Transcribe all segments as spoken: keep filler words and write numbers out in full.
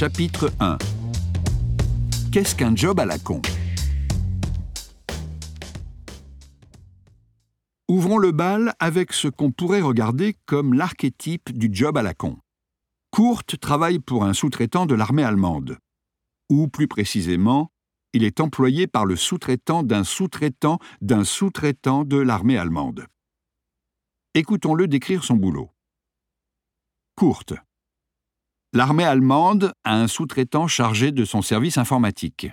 Chapitre un. Qu'est-ce qu'un job à la con? Ouvrons le bal avec ce qu'on pourrait regarder comme l'archétype du job à la con. Kurt travaille pour un sous-traitant de l'armée allemande. Ou plus précisément, il est employé par le sous-traitant d'un sous-traitant d'un sous-traitant de l'armée allemande. Écoutons-le décrire son boulot. Kurt. L'armée allemande a un sous-traitant chargé de son service informatique.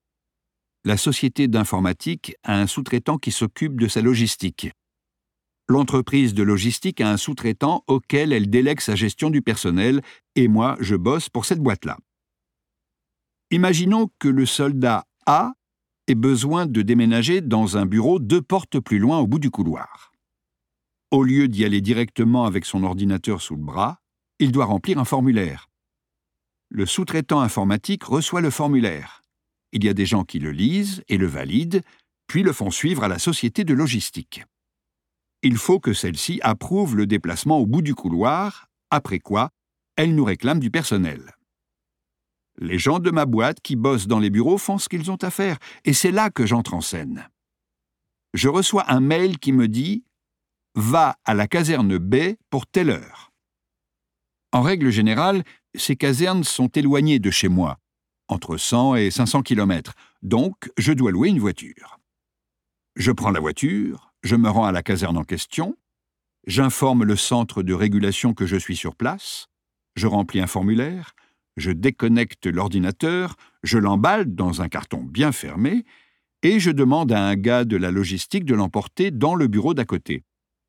La société d'informatique a un sous-traitant qui s'occupe de sa logistique. L'entreprise de logistique a un sous-traitant auquel elle délègue sa gestion du personnel, et moi, je bosse pour cette boîte-là. Imaginons que le soldat A ait besoin de déménager dans un bureau deux portes plus loin au bout du couloir. Au lieu d'y aller directement avec son ordinateur sous le bras, il doit remplir un formulaire. Le sous-traitant informatique reçoit le formulaire. Il y a des gens qui le lisent et le valident, puis le font suivre à la société de logistique. Il faut que celle-ci approuve le déplacement au bout du couloir, après quoi, elle nous réclame du personnel. Les gens de ma boîte qui bossent dans les bureaux font ce qu'ils ont à faire, et c'est là que j'entre en scène. Je reçois un mail qui me dit « Va à la caserne B pour telle heure ». En règle générale, ces casernes sont éloignées de chez moi, entre cent et cinq cents kilomètres, donc je dois louer une voiture. Je prends la voiture, je me rends à la caserne en question, j'informe le centre de régulation que je suis sur place, je remplis un formulaire, je déconnecte l'ordinateur, je l'emballe dans un carton bien fermé et je demande à un gars de la logistique de l'emporter dans le bureau d'à côté.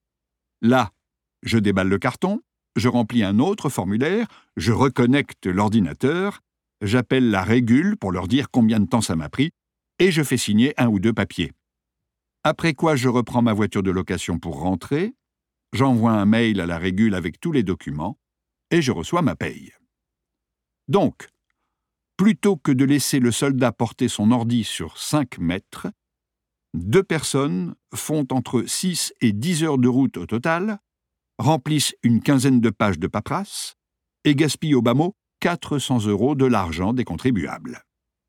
Là, je déballe le carton, je remplis un autre formulaire, je reconnecte l'ordinateur, j'appelle la régule pour leur dire combien de temps ça m'a pris et je fais signer un ou deux papiers. Après quoi, je reprends ma voiture de location pour rentrer, j'envoie un mail à la régule avec tous les documents et je reçois ma paye. Donc, plutôt que de laisser le soldat porter son ordi sur cinq mètres, deux personnes font entre six et dix heures de route au total, remplissent une quinzaine de pages de paperasse et gaspillent au bas mot quatre cents euros de l'argent des contribuables.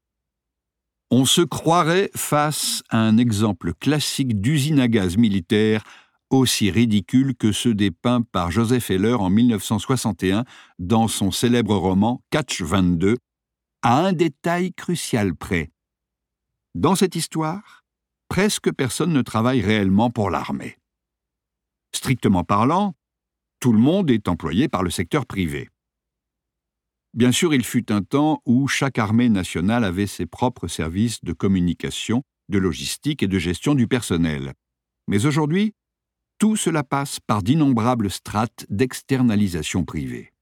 On se croirait face à un exemple classique d'usine à gaz militaire aussi ridicule que ceux dépeints par Joseph Heller en mille neuf cent soixante et un dans son célèbre roman Catch vingt-deux, à un détail crucial près. Dans cette histoire, presque personne ne travaille réellement pour l'armée. Strictement parlant, tout le monde est employé par le secteur privé. Bien sûr, il fut un temps où chaque armée nationale avait ses propres services de communication, de logistique et de gestion du personnel. Mais aujourd'hui, tout cela passe par d'innombrables strates d'externalisation privée.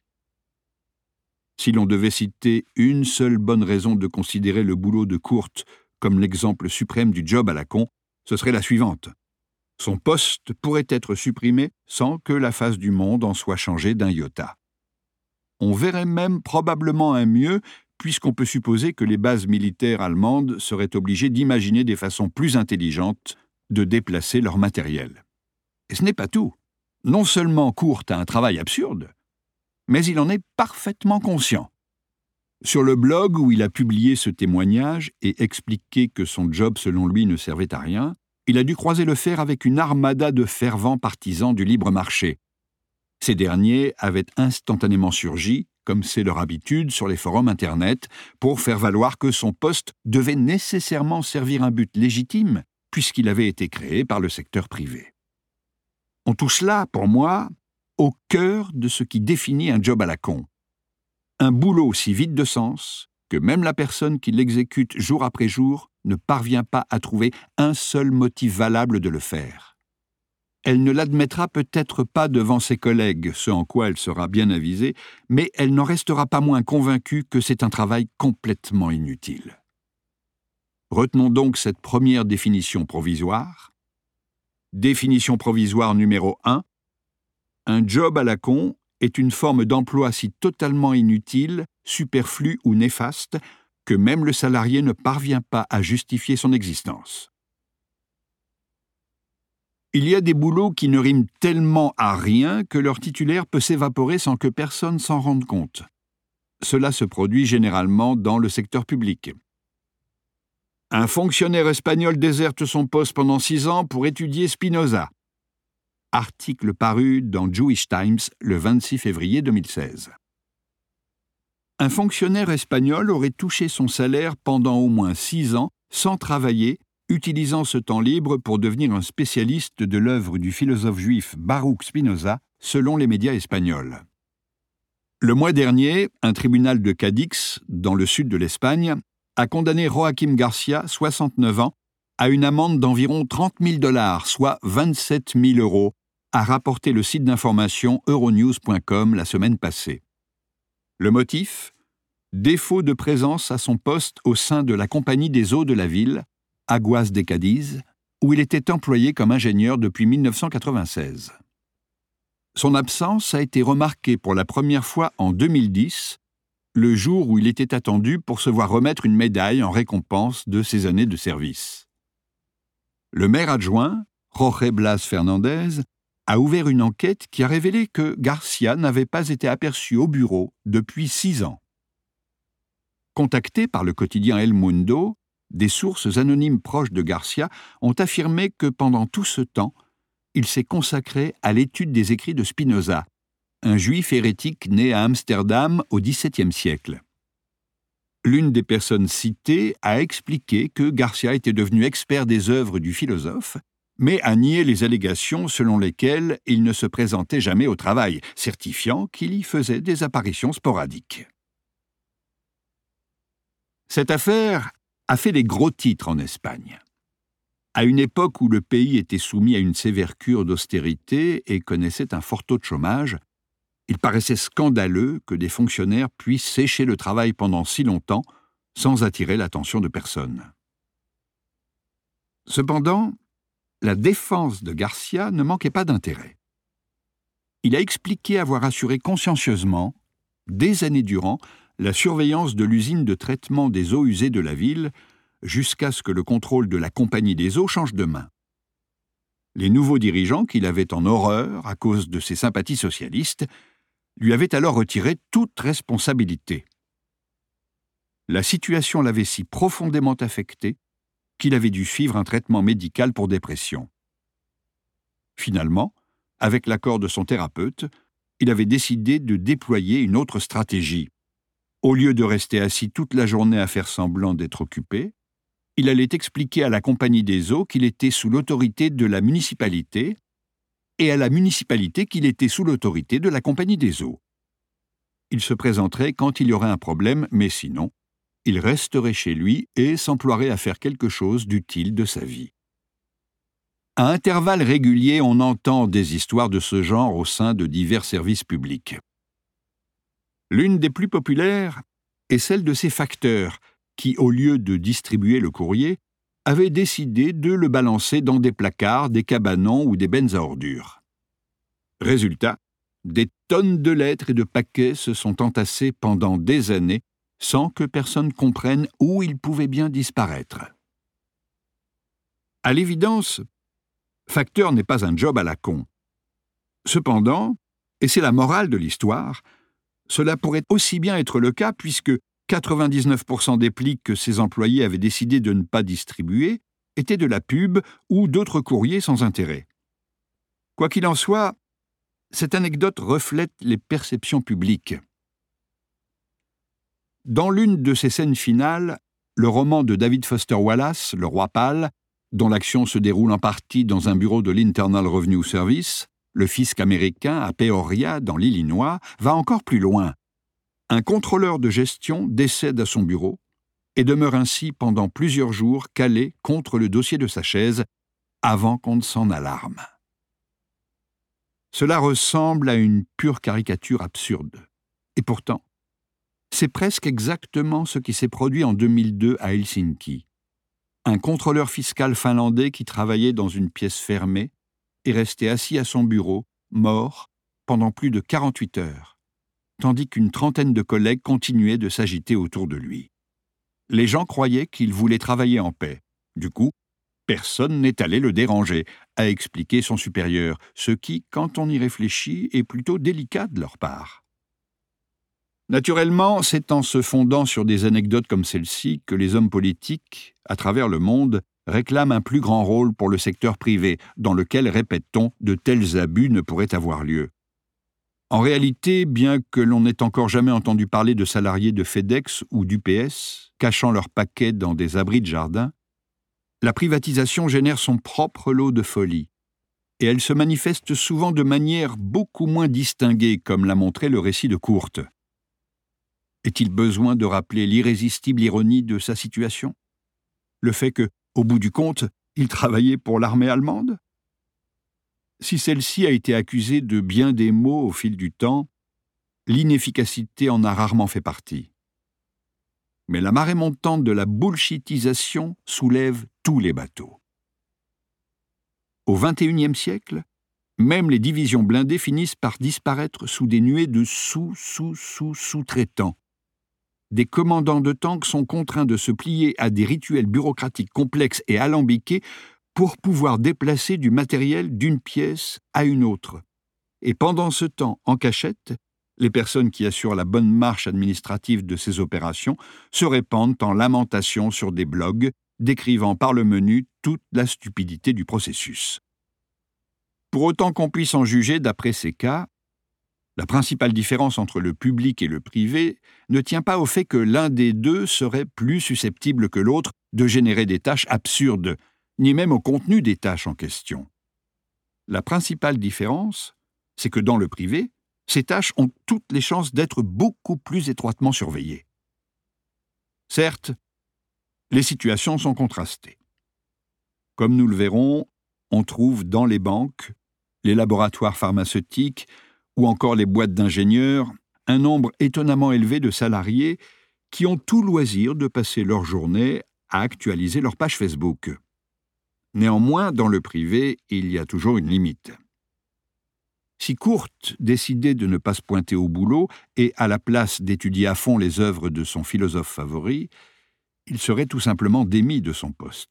Si l'on devait citer une seule bonne raison de considérer le boulot de Kurt comme l'exemple suprême du job à la con, ce serait la suivante. Son poste pourrait être supprimé sans que la face du monde en soit changée d'un iota. On verrait même probablement un mieux, puisqu'on peut supposer que les bases militaires allemandes seraient obligées d'imaginer des façons plus intelligentes de déplacer leur matériel. Et ce n'est pas tout. Non seulement Kurt a un travail absurde, mais il en est parfaitement conscient. Sur le blog où il a publié ce témoignage et expliqué que son job selon lui ne servait à rien, il a dû croiser le fer avec une armada de fervents partisans du libre marché. Ces derniers avaient instantanément surgi, comme c'est leur habitude sur les forums Internet, pour faire valoir que son poste devait nécessairement servir un but légitime, puisqu'il avait été créé par le secteur privé. On touche là, pour moi, au cœur de ce qui définit un job à la con. Un boulot si vide de sens que même la personne qui l'exécute jour après jour ne parvient pas à trouver un seul motif valable de le faire. Elle ne l'admettra peut-être pas devant ses collègues, ce en quoi elle sera bien avisée, mais elle n'en restera pas moins convaincue que c'est un travail complètement inutile. Retenons donc cette première définition provisoire. Définition provisoire numéro un. Un job à la con est une forme d'emploi si totalement inutile, superflue ou néfaste que même le salarié ne parvient pas à justifier son existence. Il y a des boulots qui ne riment tellement à rien que leur titulaire peut s'évaporer sans que personne s'en rende compte. Cela se produit généralement dans le secteur public. Un fonctionnaire espagnol déserte son poste pendant six ans pour étudier Spinoza. Article paru dans Jewish Times le vingt-six février deux mille seize. Un fonctionnaire espagnol aurait touché son salaire pendant au moins six ans sans travailler, utilisant ce temps libre pour devenir un spécialiste de l'œuvre du philosophe juif Baruch Spinoza, selon les médias espagnols. Le mois dernier, un tribunal de Cadix, dans le sud de l'Espagne, a condamné Joaquim Garcia, soixante-neuf ans, à une amende d'environ trente mille dollars, soit vingt-sept mille euros, a rapporté le site d'information euronews point com la semaine passée. Le motif ? Défaut de présence à son poste au sein de la Compagnie des eaux de la ville, Aguas de Cádiz, où il était employé comme ingénieur depuis mille neuf cent quatre-vingt-seize. Son absence a été remarquée pour la première fois en deux mille dix, le jour où il était attendu pour se voir remettre une médaille en récompense de ses années de service. Le maire adjoint, Jorge Blas Fernandez, a ouvert une enquête qui a révélé que Garcia n'avait pas été aperçu au bureau depuis six ans. Contacté par le quotidien El Mundo, des sources anonymes proches de Garcia ont affirmé que pendant tout ce temps, il s'est consacré à l'étude des écrits de Spinoza, un juif hérétique né à Amsterdam au dix-septième siècle. L'une des personnes citées a expliqué que Garcia était devenu expert des œuvres du philosophe, mais a nié les allégations selon lesquelles il ne se présentait jamais au travail, certifiant qu'il y faisait des apparitions sporadiques. Cette affaire a fait les gros titres en Espagne. À une époque où le pays était soumis à une sévère cure d'austérité et connaissait un fort taux de chômage, il paraissait scandaleux que des fonctionnaires puissent sécher le travail pendant si longtemps sans attirer l'attention de personne. Cependant, la défense de Garcia ne manquait pas d'intérêt. Il a expliqué avoir assuré consciencieusement, des années durant, la surveillance de l'usine de traitement des eaux usées de la ville, jusqu'à ce que le contrôle de la Compagnie des eaux change de main. Les nouveaux dirigeants, qu'il avait en horreur à cause de ses sympathies socialistes, lui avaient alors retiré toute responsabilité. La situation l'avait si profondément affecté qu'il avait dû suivre un traitement médical pour dépression. Finalement, avec l'accord de son thérapeute, il avait décidé de déployer une autre stratégie. Au lieu de rester assis toute la journée à faire semblant d'être occupé, il allait expliquer à la Compagnie des eaux qu'il était sous l'autorité de la municipalité et à la municipalité qu'il était sous l'autorité de la Compagnie des eaux. Il se présenterait quand il y aurait un problème, mais sinon, il resterait chez lui et s'emploierait à faire quelque chose d'utile de sa vie. À intervalles réguliers, on entend des histoires de ce genre au sein de divers services publics. L'une des plus populaires est celle de ces facteurs qui, au lieu de distribuer le courrier, avaient décidé de le balancer dans des placards, des cabanons ou des bennes à ordures. Résultat, des tonnes de lettres et de paquets se sont entassés pendant des années sans que personne comprenne où ils pouvaient bien disparaître. À l'évidence, facteur n'est pas un job à la con. Cependant, et c'est la morale de l'histoire, cela pourrait aussi bien être le cas puisque quatre-vingt-dix-neuf pour cent des plis que ses employés avaient décidé de ne pas distribuer étaient de la pub ou d'autres courriers sans intérêt. Quoi qu'il en soit, cette anecdote reflète les perceptions publiques. Dans l'une de ces scènes finales, le roman de David Foster Wallace, Le Roi Pâle, dont l'action se déroule en partie dans un bureau de l'Internal Revenue Service, le fisc américain à Peoria, dans l'Illinois, va encore plus loin. Un contrôleur de gestion décède à son bureau et demeure ainsi pendant plusieurs jours calé contre le dossier de sa chaise avant qu'on ne s'en alarme. Cela ressemble à une pure caricature absurde. Et pourtant, c'est presque exactement ce qui s'est produit en deux mille deux à Helsinki. Un contrôleur fiscal finlandais qui travaillait dans une pièce fermée est resté assis à son bureau, mort, pendant plus de quarante-huit heures, tandis qu'une trentaine de collègues continuaient de s'agiter autour de lui. Les gens croyaient qu'il voulait travailler en paix. Du coup, personne n'est allé le déranger, a expliqué son supérieur, ce qui, quand on y réfléchit, est plutôt délicat de leur part. Naturellement, c'est en se fondant sur des anecdotes comme celle-ci que les hommes politiques, à travers le monde, réclament un plus grand rôle pour le secteur privé, dans lequel, répète-t-on, de tels abus ne pourraient avoir lieu. En réalité, bien que l'on n'ait encore jamais entendu parler de salariés de FedEx ou d'U P S cachant leurs paquets dans des abris de jardin, la privatisation génère son propre lot de folie, et elle se manifeste souvent de manière beaucoup moins distinguée, comme l'a montré le récit de Kurt. Est-il besoin de rappeler l'irrésistible ironie de sa situation? Le fait que, au bout du compte, il travaillait pour l'armée allemande? Si celle-ci a été accusée de bien des maux au fil du temps, l'inefficacité en a rarement fait partie. Mais la marée montante de la bullshitisation soulève tous les bateaux. Au vingt et unième siècle, même les divisions blindées finissent par disparaître sous des nuées de sous-sous-sous-sous-traitants. Des commandants de tanks sont contraints de se plier à des rituels bureaucratiques complexes et alambiqués pour pouvoir déplacer du matériel d'une pièce à une autre. Et pendant ce temps, en cachette, les personnes qui assurent la bonne marche administrative de ces opérations se répandent en lamentations sur des blogs, décrivant par le menu toute la stupidité du processus. Pour autant qu'on puisse en juger d'après ces cas, la principale différence entre le public et le privé ne tient pas au fait que l'un des deux serait plus susceptible que l'autre de générer des tâches absurdes, ni même au contenu des tâches en question. La principale différence, c'est que dans le privé, ces tâches ont toutes les chances d'être beaucoup plus étroitement surveillées. Certes, les situations sont contrastées. Comme nous le verrons, on trouve dans les banques, les laboratoires pharmaceutiques ou encore les boîtes d'ingénieurs un nombre étonnamment élevé de salariés qui ont tout loisir de passer leur journée à actualiser leur page Facebook. Néanmoins, dans le privé, il y a toujours une limite. Si Kurt décidait de ne pas se pointer au boulot et, à la place d'étudier à fond les œuvres de son philosophe favori, il serait tout simplement démis de son poste.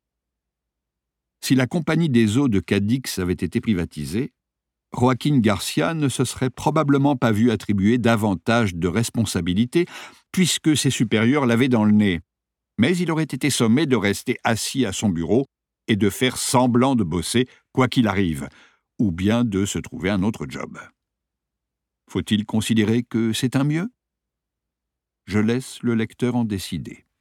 Si la compagnie des eaux de Cadix avait été privatisée, Joaquín Garcia ne se serait probablement pas vu attribuer davantage de responsabilités puisque ses supérieurs l'avaient dans le nez, mais il aurait été sommé de rester assis à son bureau et de faire semblant de bosser quoi qu'il arrive, ou bien de se trouver un autre job. Faut-il considérer que c'est un mieux? Je laisse le lecteur en décider.